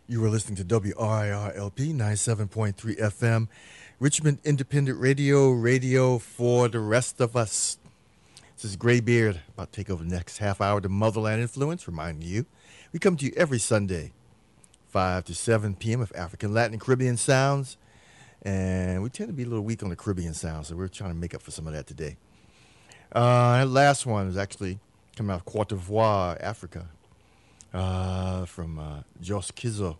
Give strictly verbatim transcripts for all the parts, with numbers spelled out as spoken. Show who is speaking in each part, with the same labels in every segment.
Speaker 1: You were listening to W R I R L P ninety-seven point three F M, Richmond Independent Radio, radio for the rest of us. This is Graybeard, about to take over the next half hour to Motherland Influence, reminding you, we come to you every Sunday, five to seven p.m. of African, Latin, and Caribbean sounds. And we tend to be a little weak on the Caribbean sounds, so we're trying to make up for some of that today. Uh, that last one is actually coming out of Cote d'Ivoire, Africa, uh, from uh, Jos Kizo,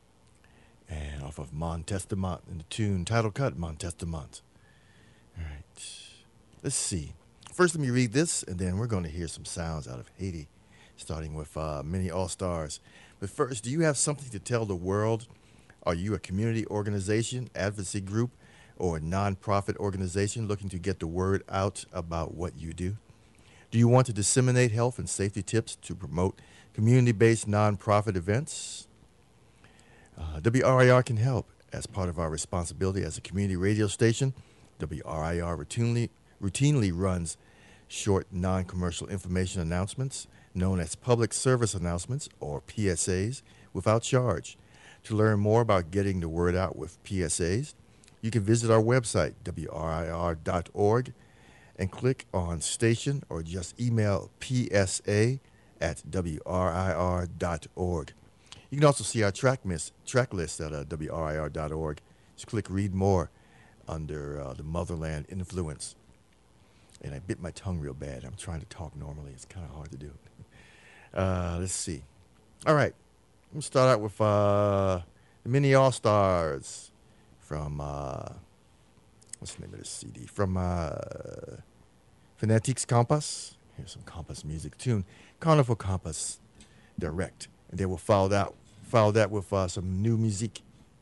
Speaker 1: and off of Mon Testament, in the tune, title cut, Mon Testament. All right, let's see. First, let me read this, and then we're going to hear some sounds out of Haiti, starting with uh, Many All-Stars. But first, do you have something to tell the world? Are you a community organization, advocacy group, or a nonprofit organization looking to get the word out about what you do? Do you want to disseminate health and safety tips to promote community-based nonprofit events? Uh, W R I R can help. As part of our responsibility as a community radio station, W R I R routinely, routinely runs short non-commercial information announcements known as public service announcements, or P S As, without charge. To learn more about getting the word out with P S As, you can visit our website, W R I R dot org, and click on station, or just email P S A at W R I R dot org. You can also see our track, miss, track list at uh, W R I R dot org. Just click read more under uh, the Motherland Influence. And I bit my tongue real bad. I'm trying to talk normally. It's kind of hard to do. Uh, let's see. All right. We'll start out with uh, the Many All-Stars from, uh, what's the name of this C D? From uh, Phonetics Compass. Here's some Compass music tune. Carnival Compass Direct. And then we'll follow that, follow that with uh, some new music.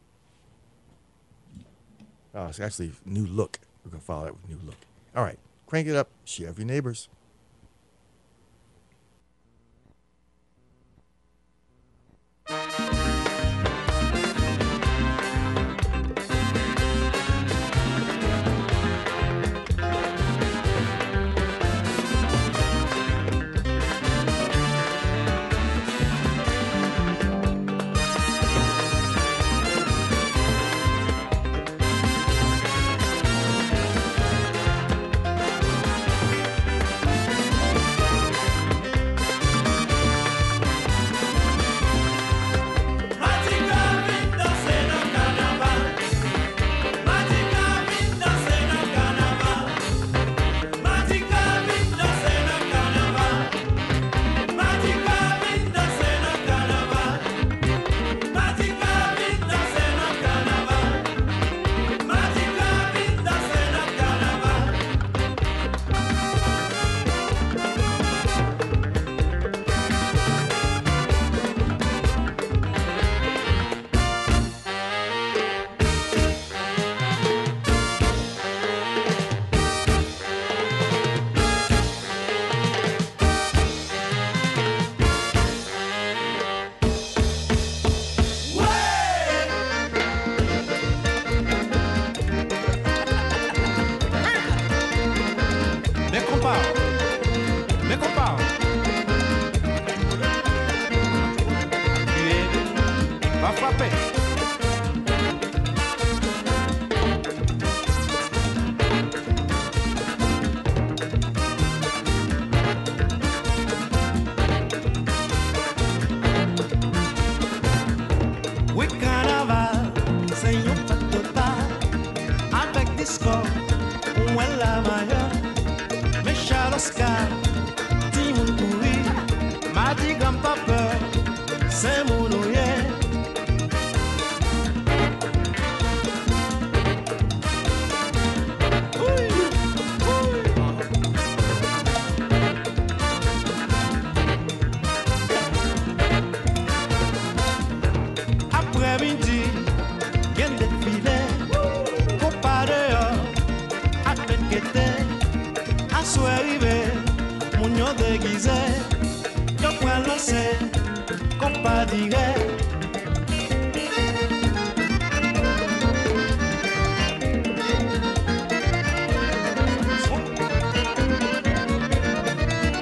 Speaker 1: Oh, it's actually new look. We're going to follow that with new look. All right. Crank it up. Share with your neighbors.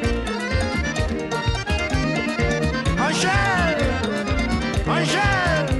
Speaker 2: Angèle, Angèle,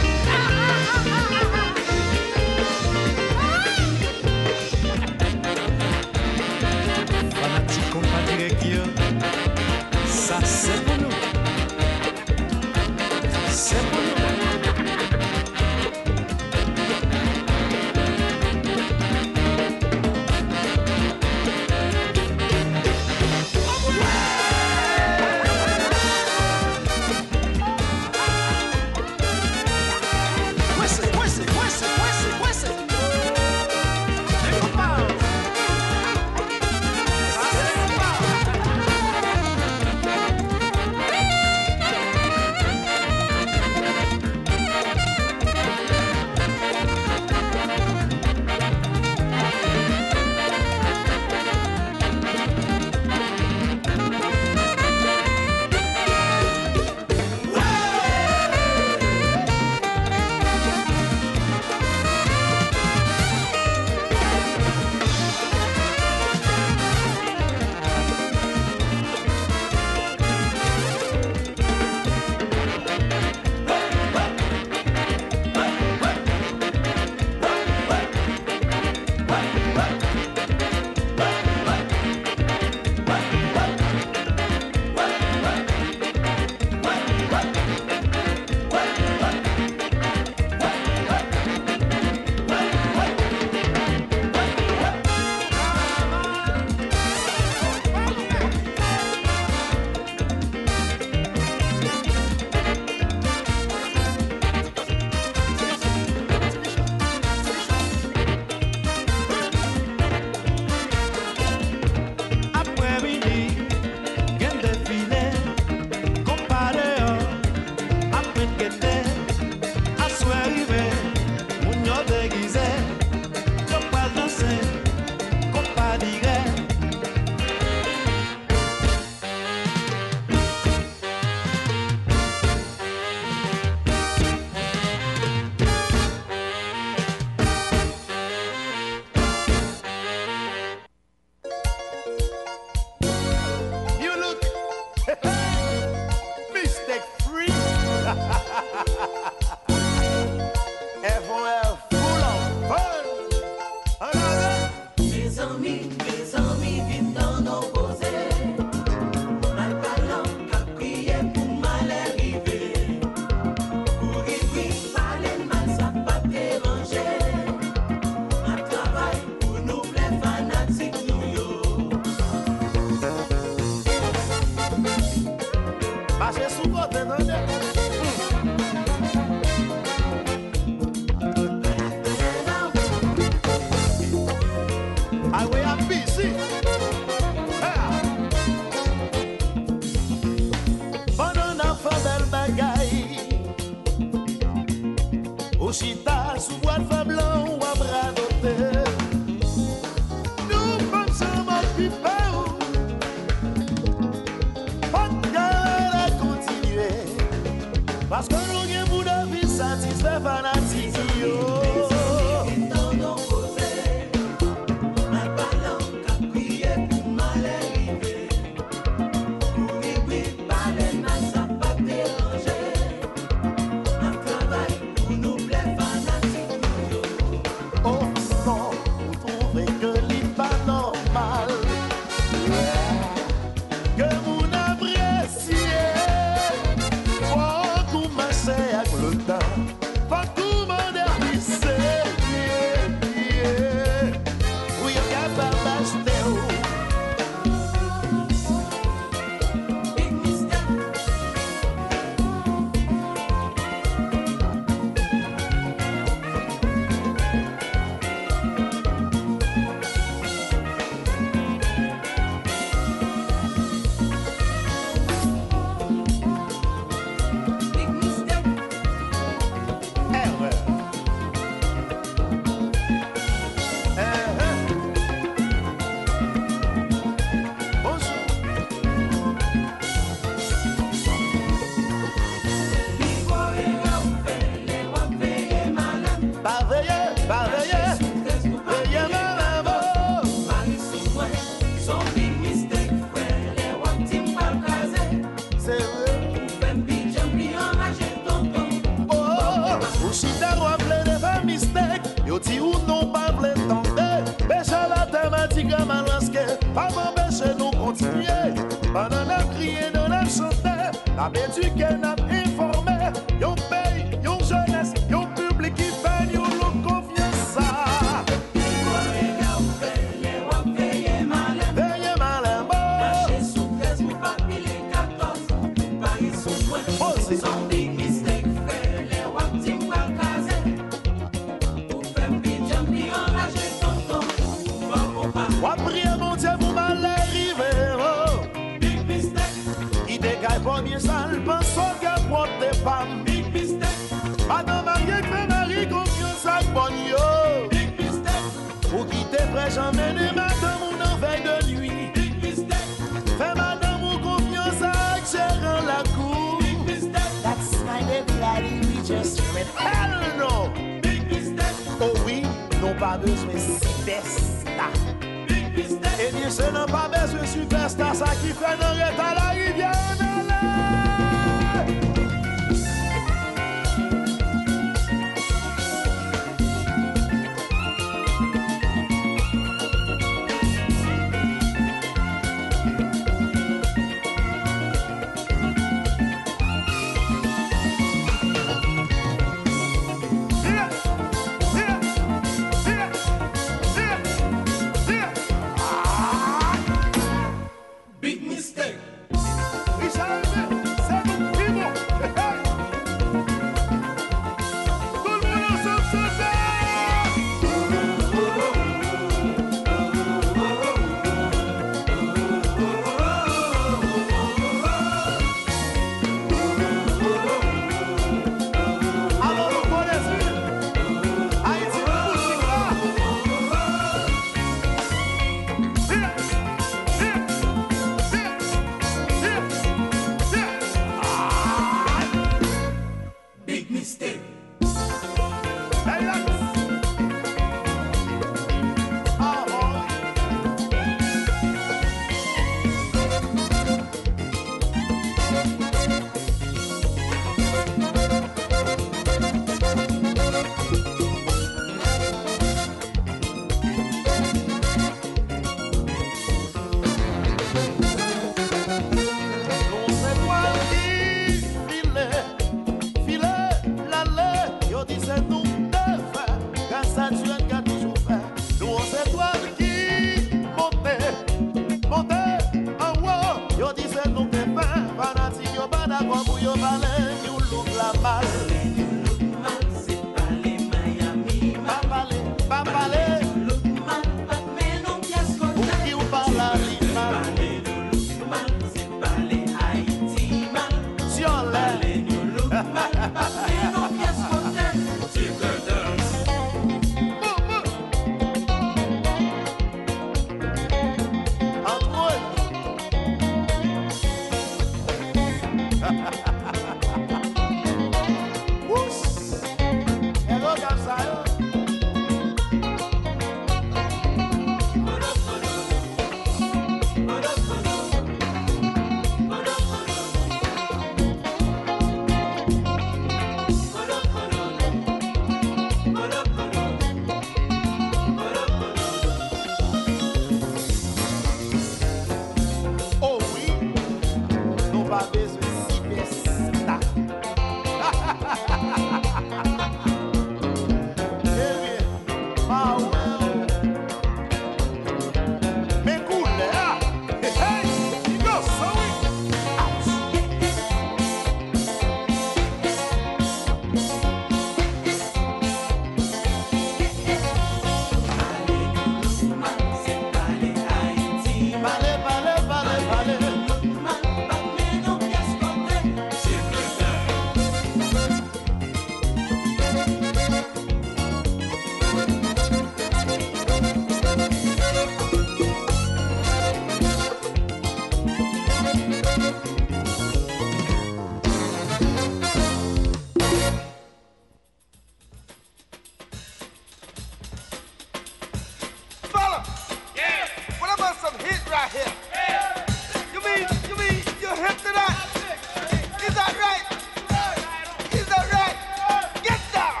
Speaker 2: here. You mean, you mean you're hip to that? Is that right? Is that right? Get down!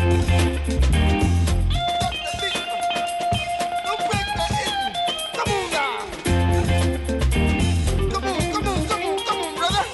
Speaker 2: Don't break that in. Come on now. Come on, come on, come on, come on, brother.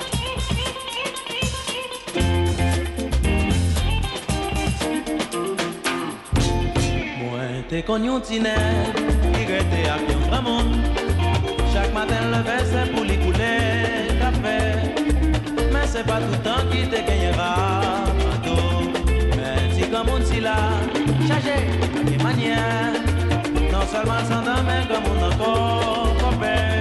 Speaker 3: Moi, t'es connu un petit nègre, qui grette à bien grand monde. Chaque matin, le verre, c'est pour lui couler café. Mais c'est pas tout le temps qui te gagnera tantôt. Mais si comme on s'y là, chargé, de manière. Non seulement sans dame, mais comme on encore copain.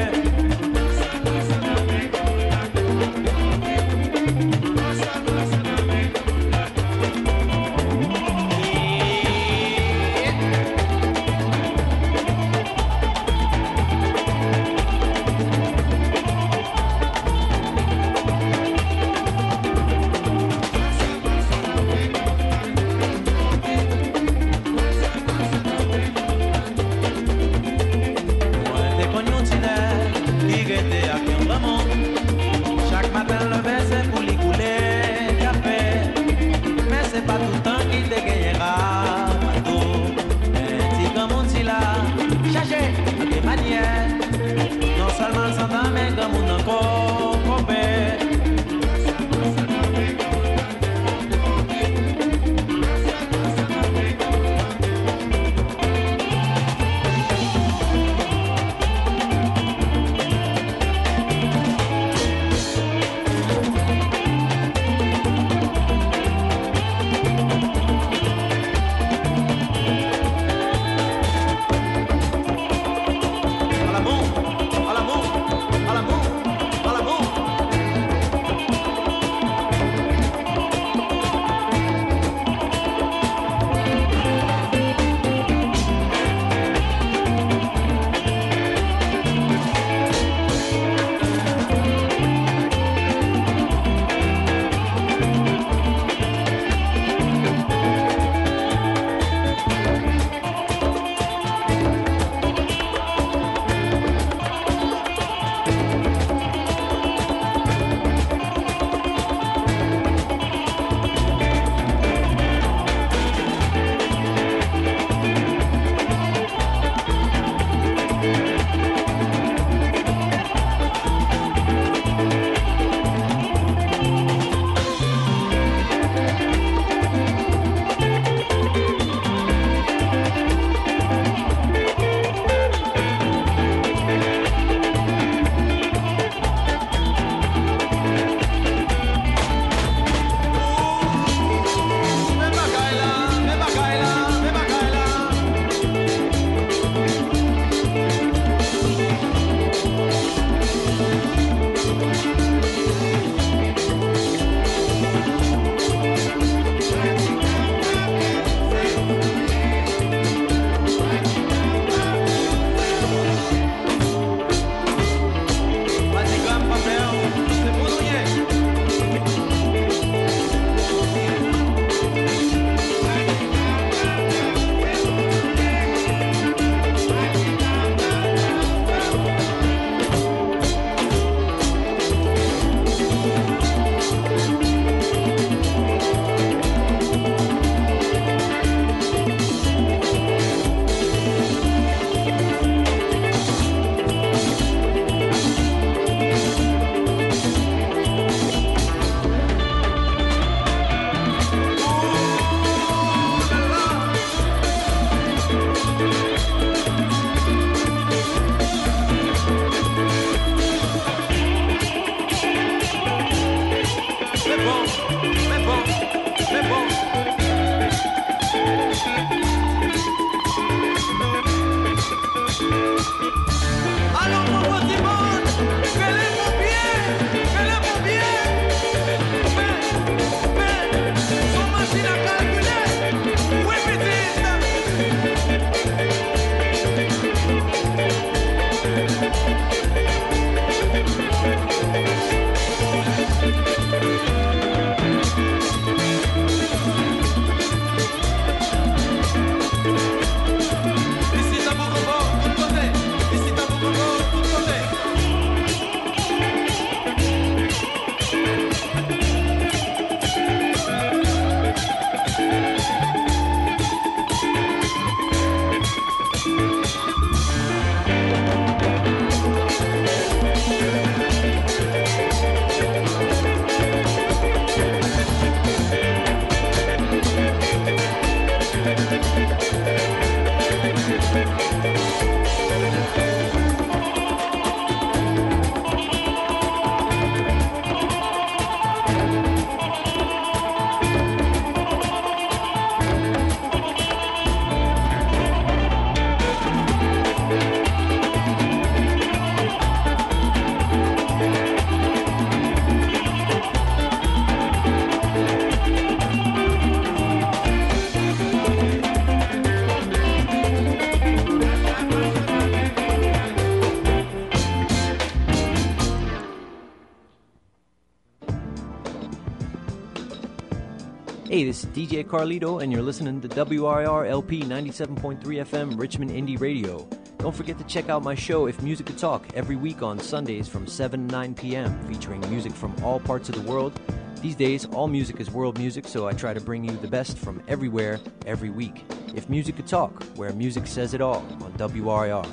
Speaker 4: Hey, this is D J Carlito, and you're listening to W R I R L P ninety-seven point three F M Richmond Indie Radio. Don't forget to check out my show, If Music Could Talk, every week on Sundays from seven to nine p.m., featuring music from all parts of the world. These days, all music is world music, so I try to bring you the best from everywhere, every week. If Music Could Talk, where music says it all, on W R I R.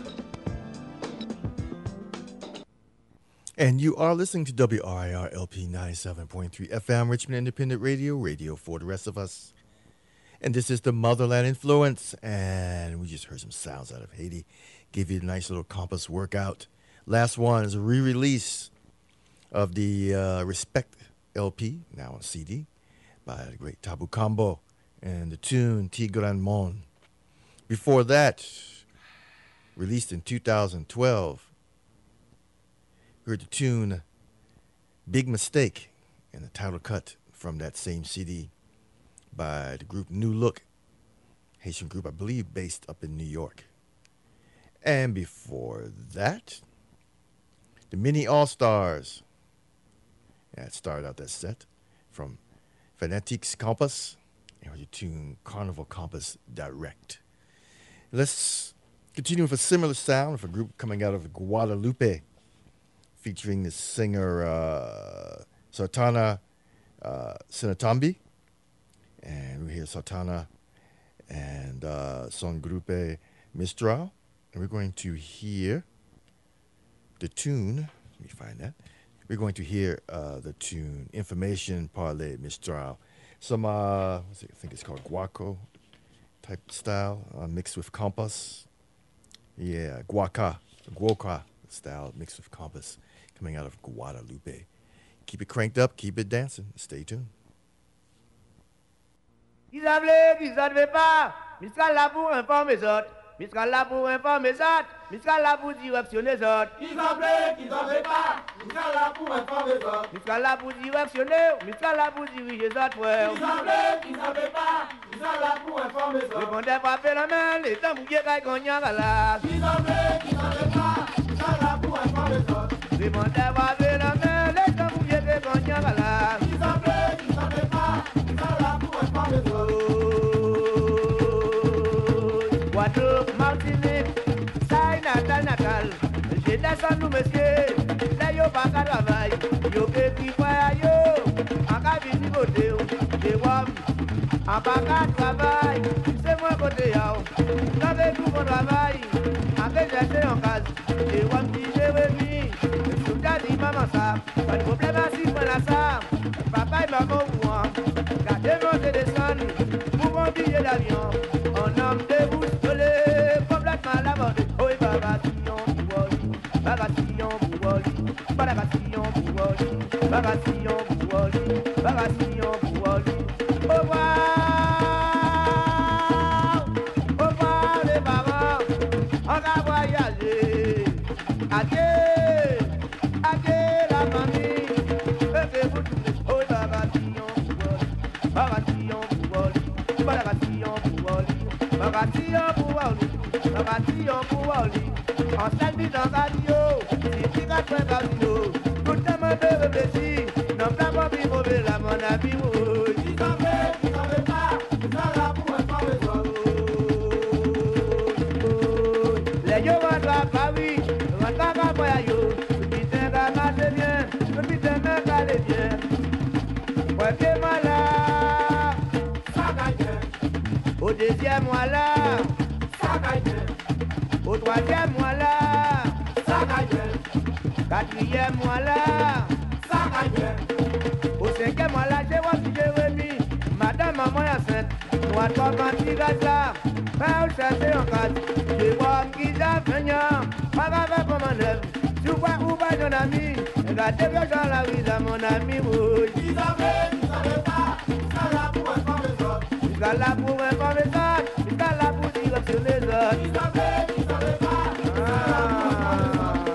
Speaker 1: And you are listening to W R I R L P ninety-seven point three F M, Richmond Independent Radio, radio for the rest of us. And this is the Motherland Influence, and we just heard some sounds out of Haiti. Give you a nice little compass workout. Last one is a re-release of the uh, Respect L P, now on C D, by the great Tabu Combo, and the tune Tigran Mon. Before that, released in two thousand twelve, heard the tune Big Mistake, and the title cut from that same C D by the group New Look, Haitian group, I believe, based up in New York. And before that, the Mini All-Stars. Yeah, it started out that set from Fanatics Compass, and heard the tune Carnival Compass Direct. Let's continue with a similar sound with a group coming out of Guadalupe, featuring the singer uh, Sartana uh, Sinatambi. And we hear Sartana and uh, Son Grupe Mistral. And we're going to hear the tune. Let me find that. We're going to hear uh, the tune Information Parley Mistral. Some, uh, what's it, I think it's called guaco type style, uh, mixed with compass. Yeah, guaca, guaca style mixed with compass, coming out of Guadalupe. Keep it cranked up, keep it dancing. Stay tuned.
Speaker 2: Qui s'appelait, qui ça ne veut pas, Mistral là pour informer les autres. Mistral là pour informer les autres. Mistral là pour directionner les autres.
Speaker 5: Qui s'appelait, qui ça ne veut pas, Mistral là pour informer les autres.
Speaker 2: Mistral là pour directionner, Mistral là pour diriger les autres, frère.
Speaker 5: Qui s'appelait, qui ça ne veut pas, Mistral là pour informer les autres.
Speaker 2: Répondez frapper la main, les temps mouillés caille cognac à la.
Speaker 5: Qui s'appelait, qui ça ne veut pas, Mistral là pour informer les autres.
Speaker 2: Répondez frapper la main, les temps mouillés caille cognac à la.
Speaker 5: Qui s'appelait, qui ça ne veut pas, Mistral là pour informer les autres.
Speaker 2: Guadeloupe, Martinique, ça y natal, natal. J'ai descendu nous, messieurs. Là, yo pas qu'à travail. Yo qui fait yo. En cas de côté, j'ai voir. En pas qu'à travail. C'est moi côté yao. J'avais tout mon travail. Avec j'étais en case. J'ai voir qui j'ai remis. Je suis dit maman ça. Pas de problème assis moi là ça. Papa et maman ou moi. Gardez mon téléphone. Pour mon billet d'avion. On homme debout. Complètement la mode, oh et bagation pour Wally, bagation pour Wally, bagation pour Wally, bagation pour Wally, bagation pour Wally. Au revoir, au revoir les parents, on va voyager. Adieu, adieu la famille, faites-vous tous, oh et bagation pour Wally, bagation pour Wally, bagation pour Wally, bagation pour Wally. Bagation pour Wally, en selfie dans radio, si tu gâtes un casino, tout le monde réfléchit, non pas pour vivre la mon ami, oui.
Speaker 5: Qui s'en fait, qui s'en fait pas, qui s'en là pour informer les autres.
Speaker 2: Les yo rentrent à Paris, rentrent à Boyayo, petit un gars marche bien, petit un mec allait bien. Ouais, t'es malade,
Speaker 5: Ça gagne bien,
Speaker 2: au deuxième mois là.
Speaker 5: ça gagne bien,
Speaker 2: Au troisième mois là,
Speaker 5: ça gagne bien,
Speaker 2: quatrième mois là,
Speaker 5: ça gagne bien.
Speaker 2: au cinquième mois là, j'ai voir si j'ai remis. Madame maman est enceinte, nous à trois petits gars là, pas où chercher en cas. Je vois qui a venant, pas grave comme un œuvre. Tu vois où va ton ami, regardez bien dans la rue là mon ami, oui.
Speaker 5: Qui s'en fait, qui s'en fait pas, qui s'en là pour informer les autres.
Speaker 2: Il est là pour informer les autres, il est là pour directionner les autres.
Speaker 5: Qui s'en fait, qui s'en fait pas, qui s'en là pour informer les autres.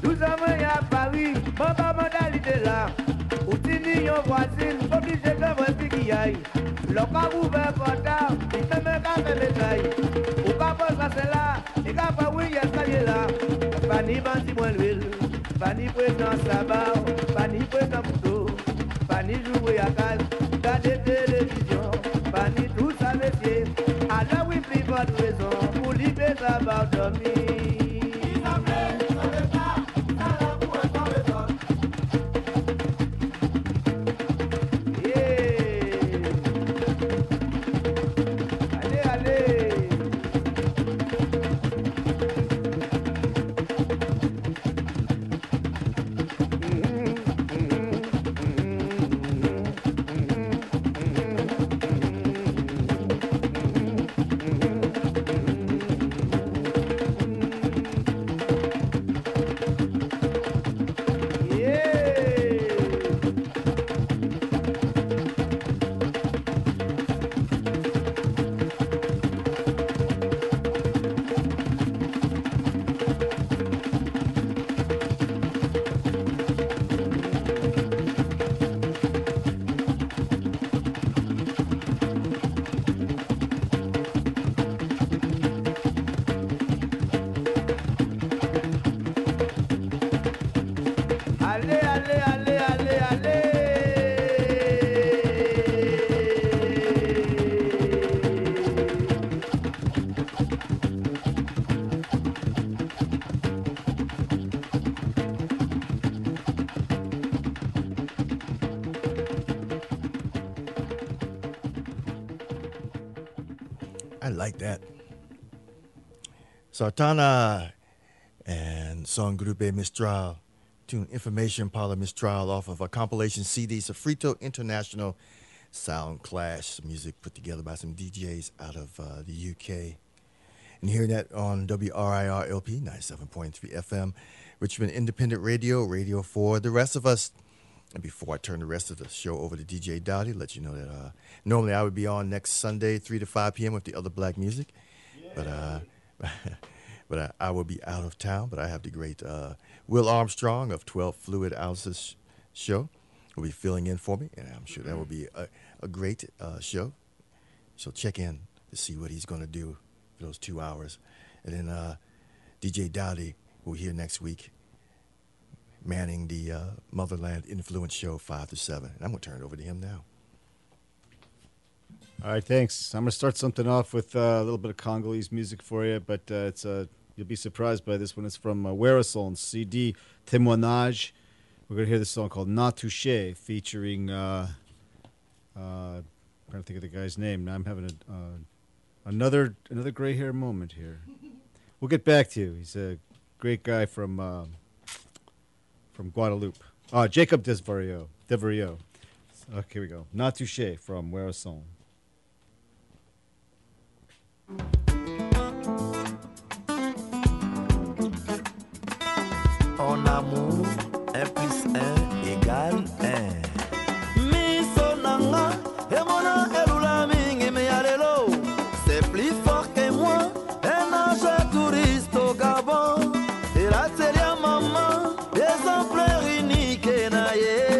Speaker 2: Nous sommes à Paris, maman modalité là. Ou tini yon voisine, obligé de voir ce qu'il y a. Le cas ouvert portable, il te met qu'à faire les tailles. Ou pas pour ça c'est là, et qu'à pas oui, il y a ça y est là. Pas ni bandi moins l'huile, pas ni président sabbat, pas ni président couteau, pas ni jouer à case, garder télévision, pas ni tout ça métier. Alors oui, pris votre raison, pour libérer ça va dormir.
Speaker 1: I like that. Sartana and song Grupe Mistral, tune Information Paula Mistral off of a compilation C D, Sofrito International Sound Clash, music put together by some D Js out of uh, the U K. And hearing that on W R I R L P ninety-seven point three F M, Richmond Independent Radio, radio for the rest of us. And before I turn the rest of the show over to D J Dowdy, let you know that uh, normally I would be on next Sunday, three to five p.m. with the other black music. Yeah. But uh, but I, I will be out of town. But I have the great uh, Will Armstrong of twelve Fluid Ounces show will be filling in for me. And I'm sure that will be a, a great uh, show. So check in to see what he's going to do for those two hours. And then uh, D J Dowdy will be here next week, manning the uh, Motherland Influence Show five to seven. And I'm going to turn it over to him now.
Speaker 6: All right, thanks. I'm going to start something off with uh, a little bit of Congolese music for you, but uh, it's uh, you'll be surprised by this one. It's from uh, Wearason's C D, Témoignage. We're going to hear this song called Na Touché, featuring, uh, uh, I'm trying to think of the guy's name. Now I'm having a, uh, another another gray hair moment here. We'll get back to you. He's a great guy from... Uh, from Guadeloupe. Uh, Jacob Desvario. Desvario. Okay, here we go. Na Touché from Wearason.
Speaker 7: En amour, un plus un égale un. Miso nanga, emona elula mingi me alelo. C'est plus fort que moi, un ange touriste au Gabon. Et la seria maman, exemplaire unique na ye.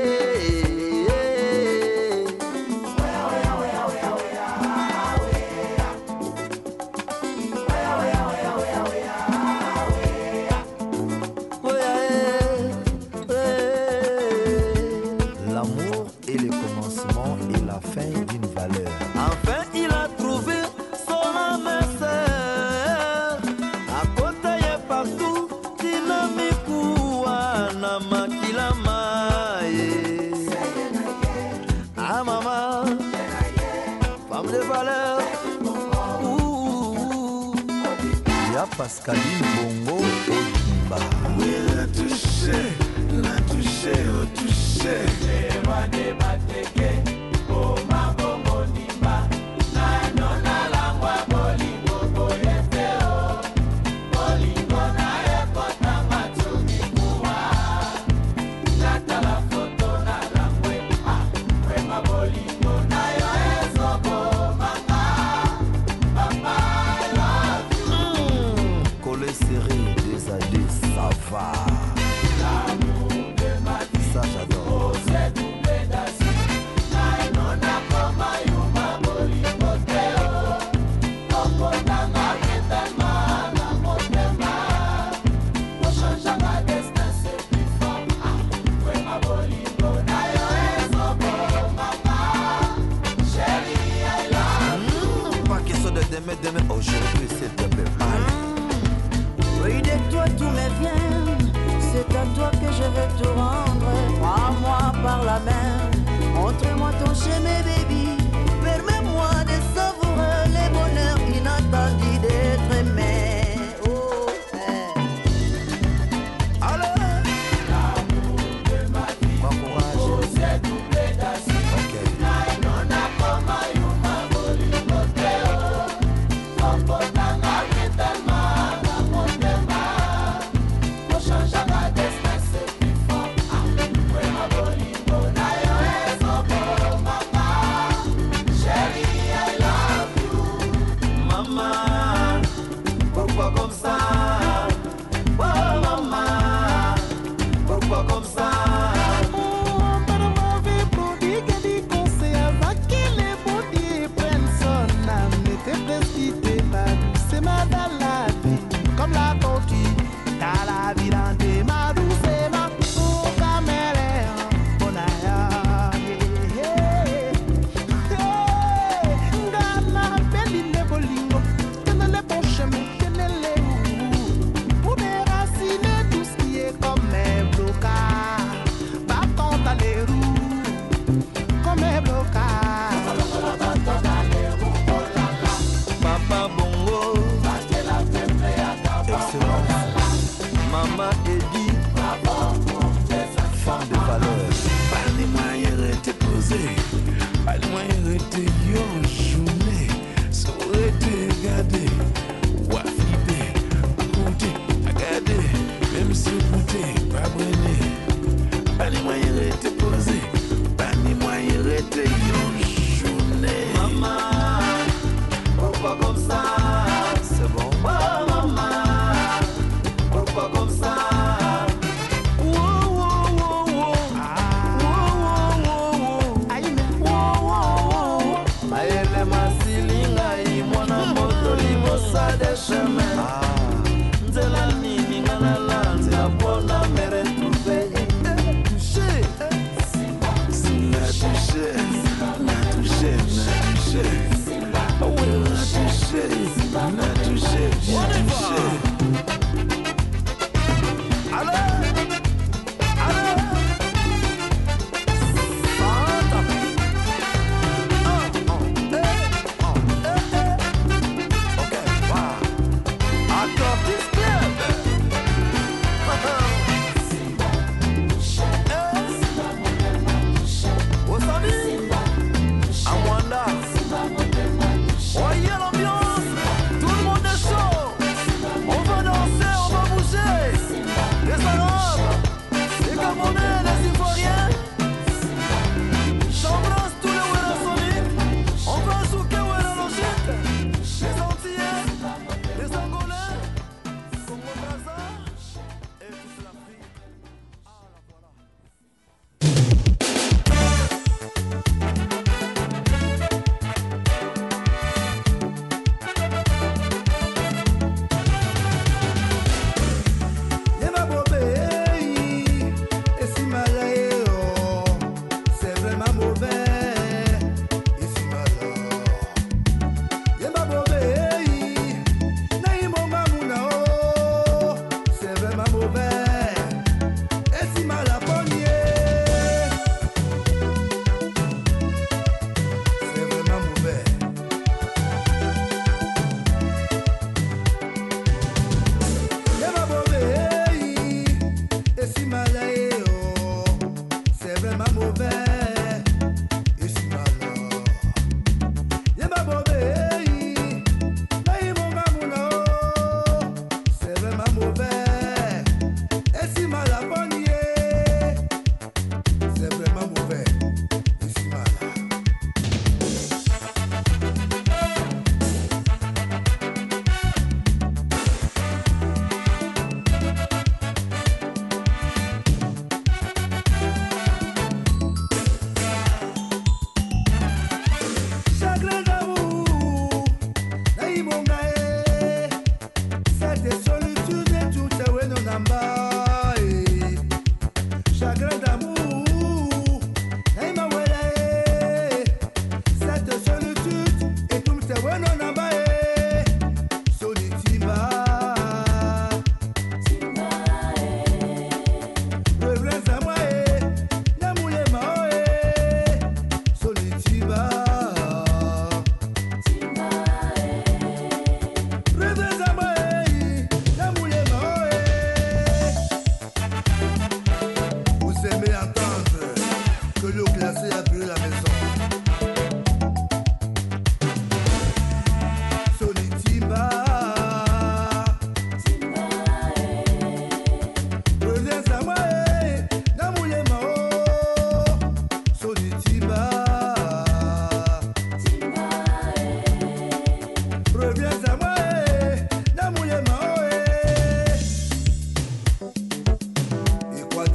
Speaker 7: L'amour est le commencement et la fin d'une valeur. Enfin, il a trouvé son âme sœur. À côté et partout, dinamikuwa na makila maye. Ah maman, femme de valeur. Ouh, il y a Pascaline Bongo Odimba. Oui, la touché, la touché, oh touché. Collé serré, des années, ça va. Ça j'adore. Demain, demain, aujourd'hui, c'est demain.
Speaker 8: Oui, de toi tout me vient. C'est à toi que je veux tout rendre. Prends-moi par la main. Montre-moi ton chemin, baby. Permets-moi de savourer les bonheurs inattendus d'être aimé. Oh, hey.
Speaker 7: Alors, l'amour de ma vie. Bon courage. Oh, c'est doublé d'acier. Ok. Non, n'a pas maillot.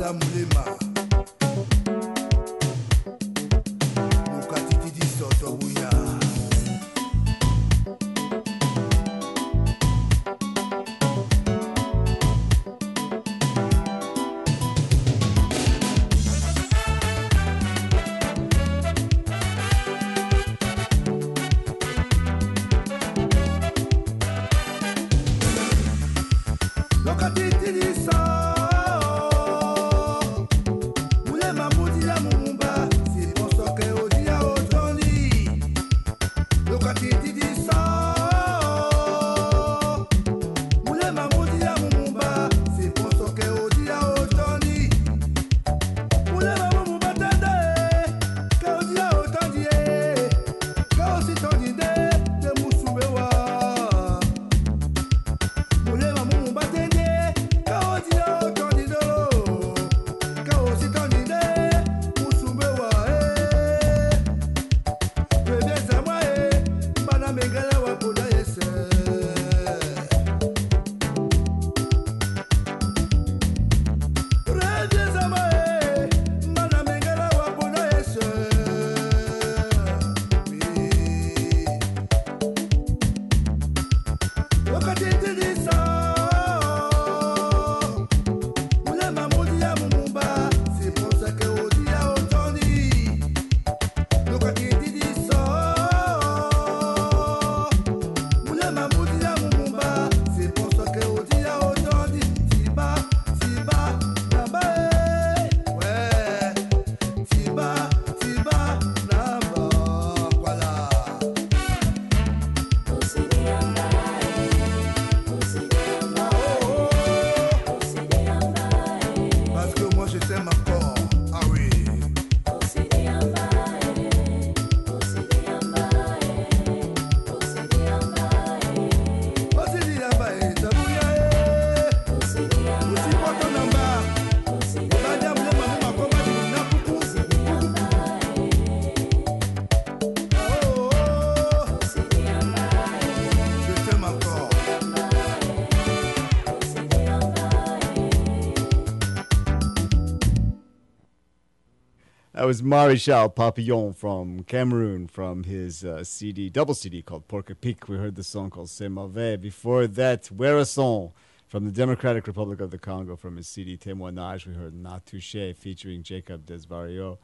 Speaker 6: That was Marichal Papillon from Cameroon from his uh, C D, double C D called Porc Épic. We heard the song called C'est Mauvais. Before that, Werrason from the Democratic Republic of the Congo from his C D Témoignage. We heard Na Touché featuring Jacob Desvarieux.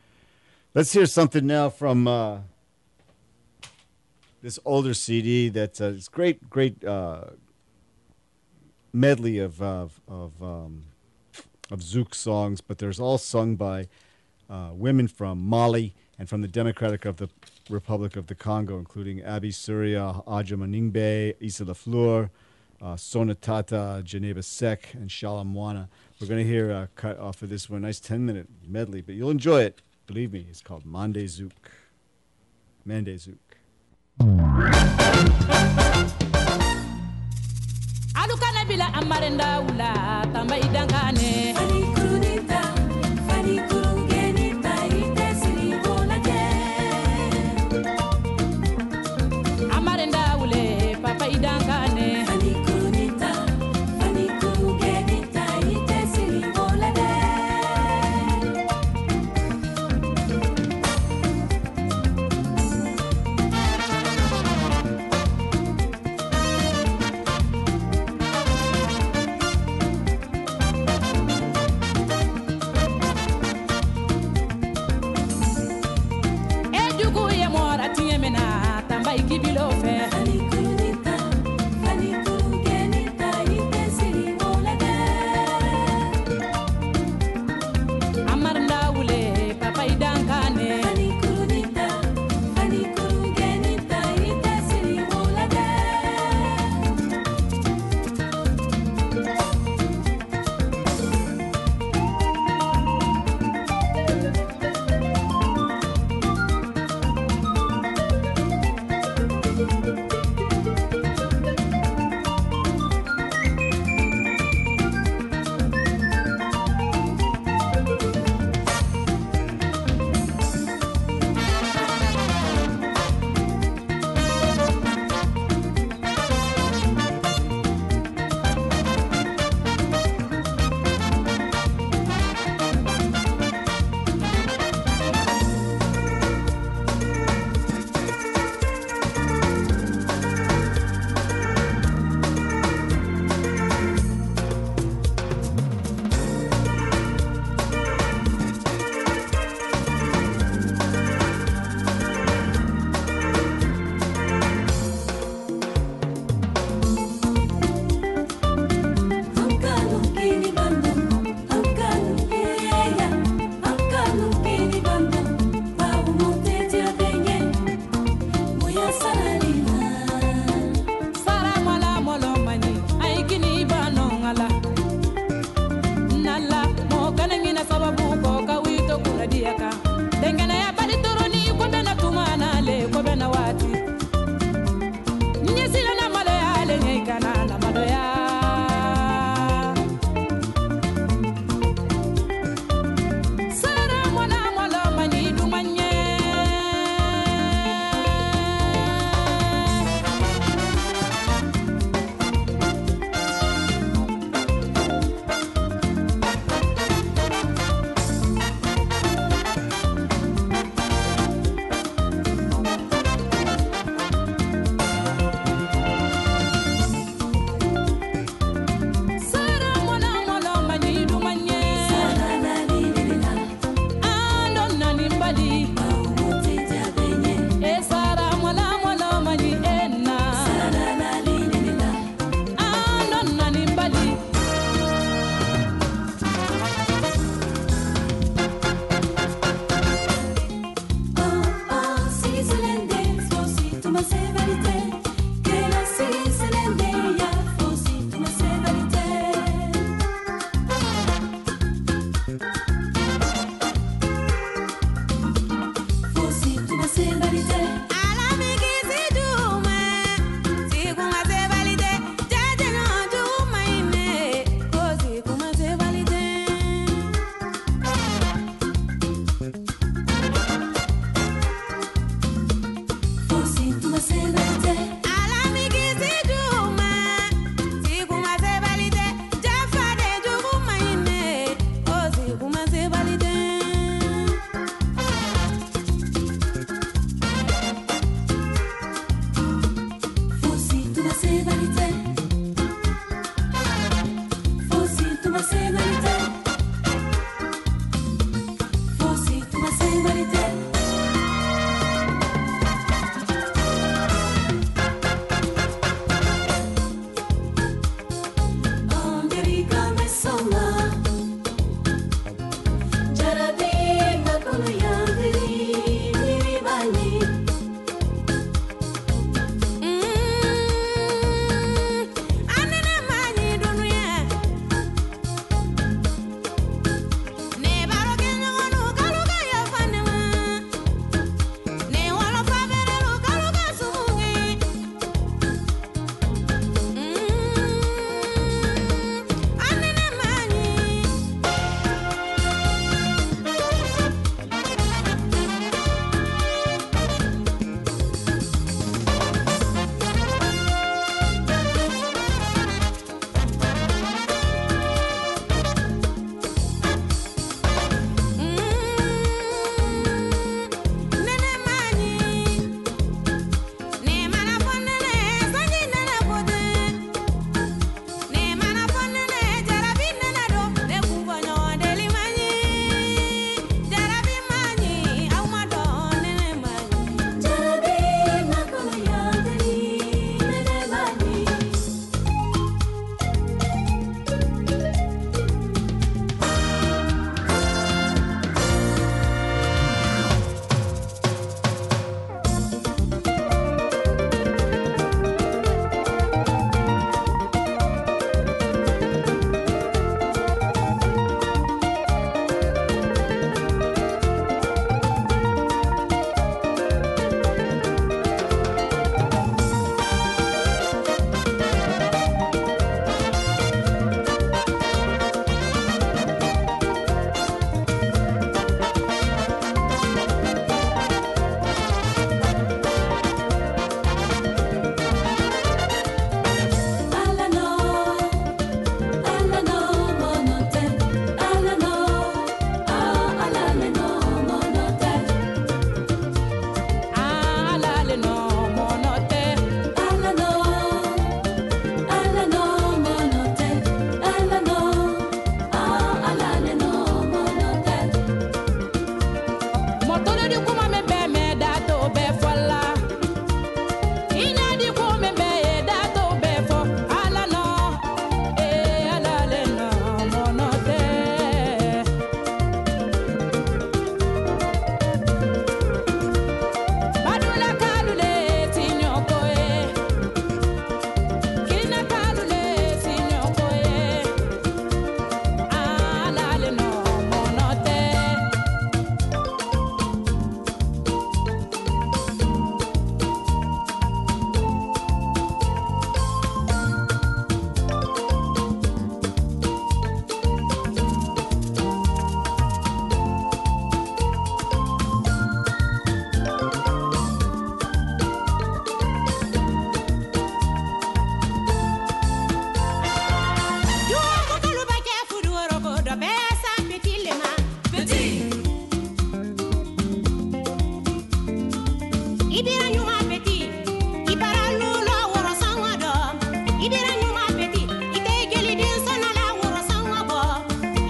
Speaker 6: Let's hear something now from uh, this older C D that's uh, it's great, great uh, medley of of of, um, of Zouk songs, but there's all sung by Uh, women from Mali and from the Democratic of the Republic of the Congo, including Abi Surya, Aja Maningbe, Issa Lafleur, uh, Sonatata, Geneva Sek, and Shalamwana. We're going to hear a cut off of this one, nice ten-minute medley, but you'll enjoy it. Believe me, it's called Mande Zouk. Mande Zouk.
Speaker 9: Alukana bila amarenda ula tamba idangane.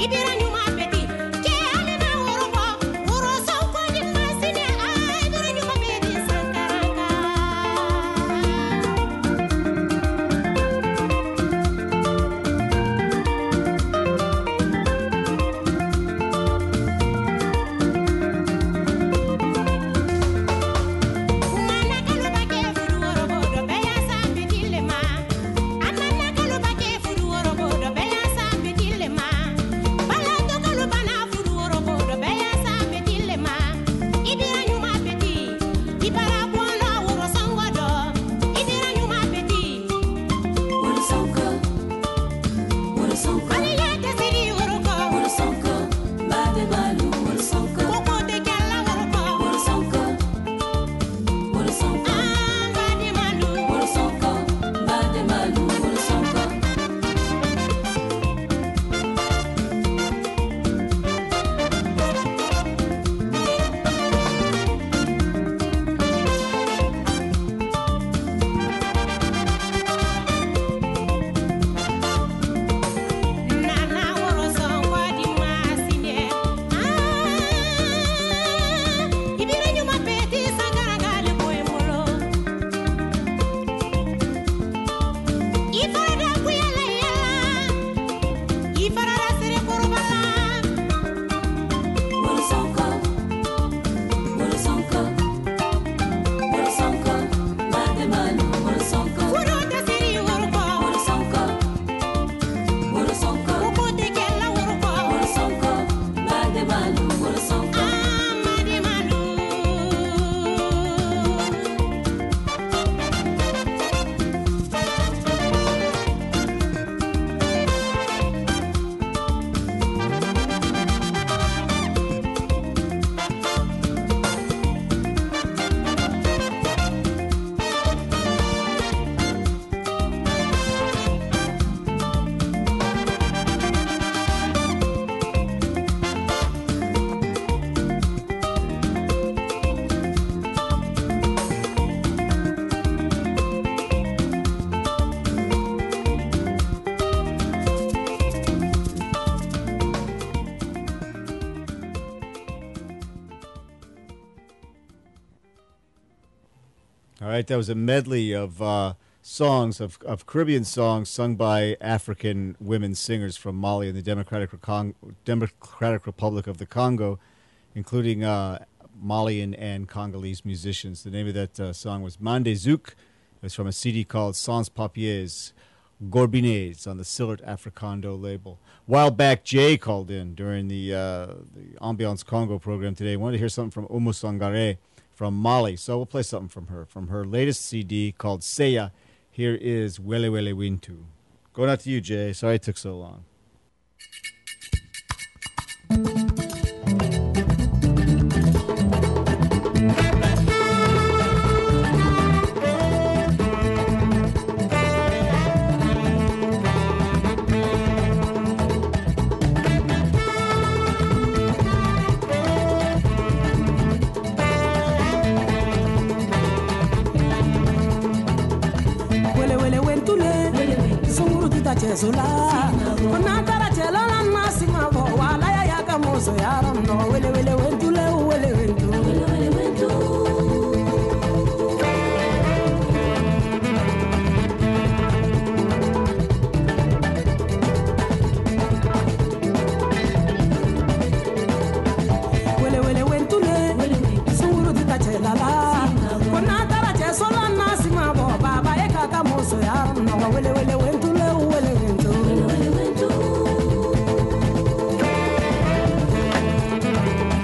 Speaker 6: All right, that was a medley of uh, songs, of, of Caribbean songs sung by African women singers from Mali and the Democratic, Recon- Democratic Republic of the Congo, including uh, Malian and Congolese musicians. The name of that uh, song was Mande Zouk. It was from a C D called Sans Papiers, Gorbinets on the Sillert Africando label. A while back, Jay called in during the, uh, the Ambiance Congo program today. He wanted to hear something from Oumou Sangaré from Mali, so we'll play something from her. From her latest C D called Seya, here is Wele Wele Wintu. Going out to you, Jay. Sorry it took so long.
Speaker 10: Sola, Konatara Chelala Nasima, Wala Yakamoso, Yaram, no, Willy Willy went to Leo, Willy went to Willy went to. Willy Willy went to Leo, Suru di Chelala, Konatara Chesola Nasima, Baba Yakamoso, Yaram, no, Willy Willy went to Leo. Thank you.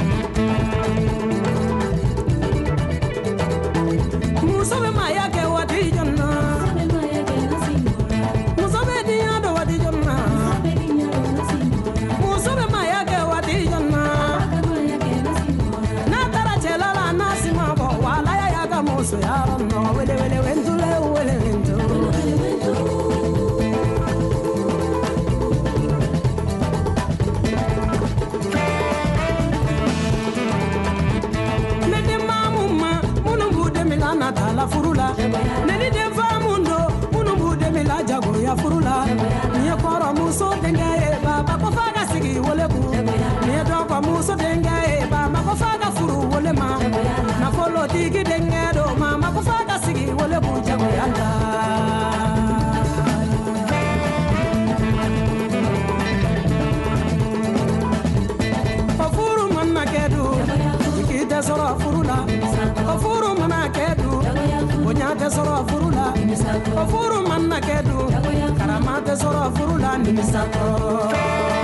Speaker 10: sɔrɔ furu la o furu mana kɛ dun bonya tɛ sɔrɔ furu la o furu mana kɛ dun karama tɛ sɔrɔ furu la nimisa kɔrɔ.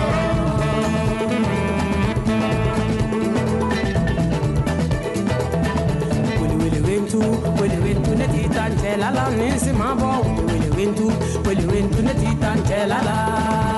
Speaker 10: Welewentu, welewentu ne ti tan cɛ la la ni si ma bɔ welewentu, welewentu ne ti tan cɛ la la.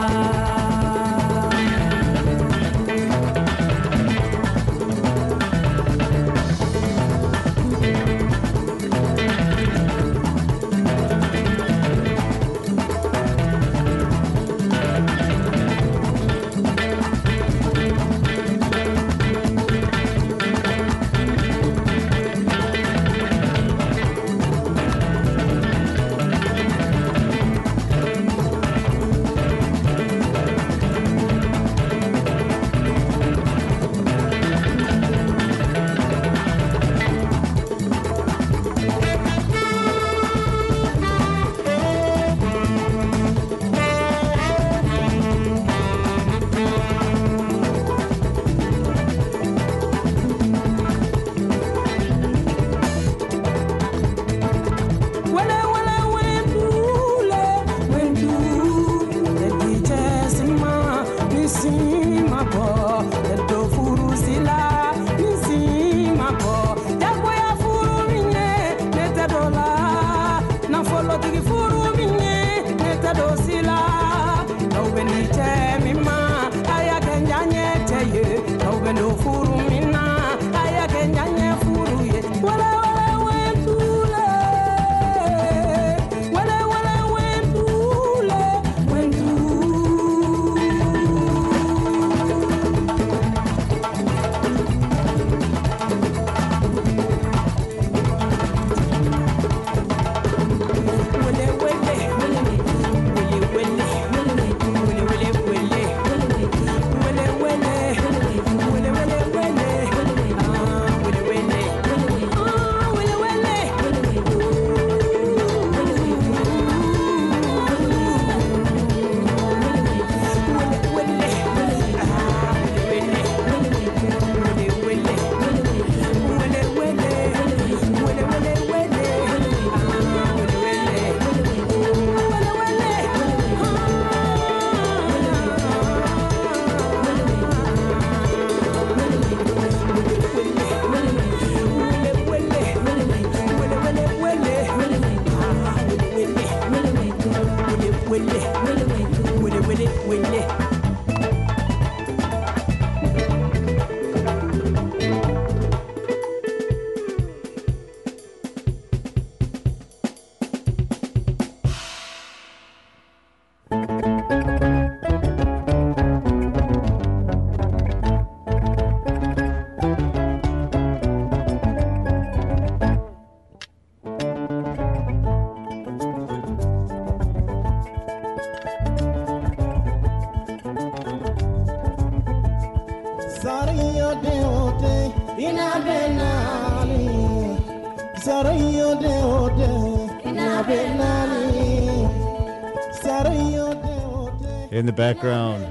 Speaker 6: In the background,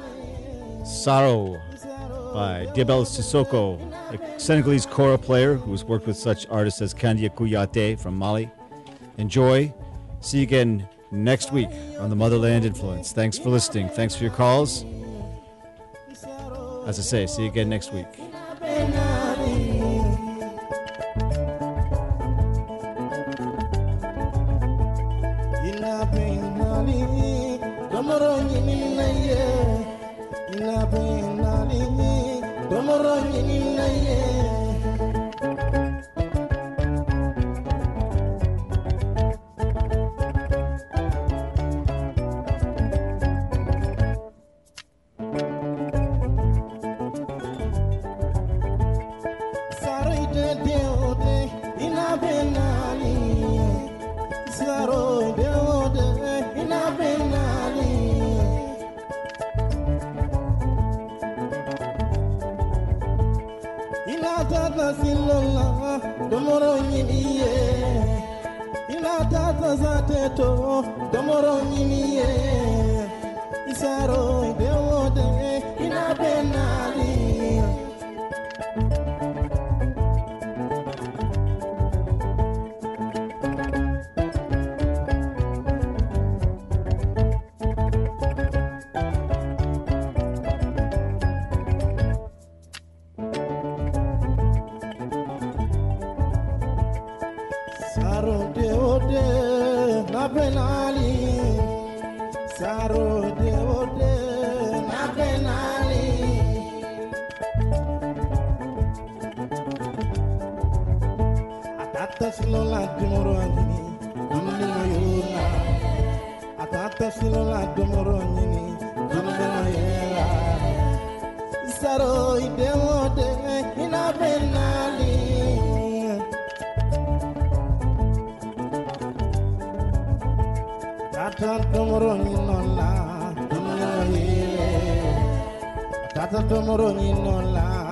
Speaker 6: Sorrow by Diabel Sissoko, a Senegalese kora player who has worked with such artists as Kandia Kouyaté from Mali. Enjoy. See you again next week on the Motherland Influence. Thanks for listening. Thanks for your calls. As I say, see you again next week.
Speaker 2: Isaro de ode ina benali
Speaker 11: de na penali saro de ode na penali atata silola dumoro ngini kunni yuna atata silola dumoro ngini kunni yela saro de ode na penali Tata tomorrow ni nola, tomorrow ni, Tata tomorrow ni nola.